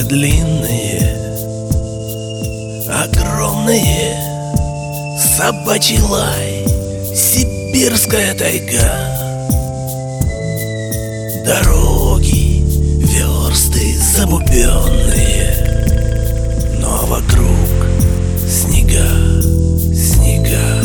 тропы длинные, огромные, собачий лай, сибирская тайга, дороги, версты забубенные, но вокруг снега, снега.